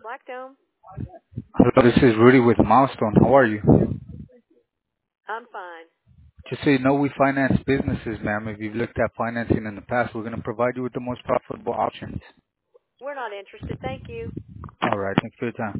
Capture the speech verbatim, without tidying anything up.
Black Dome. Hello, this is Rudy with Milestone. How are you? I'm fine. Just so you know, we finance businesses, ma'am. If you've looked at financing in the past, we're going to provide you with the most profitable options. We're not interested. Thank you. All right. Thanks for your time.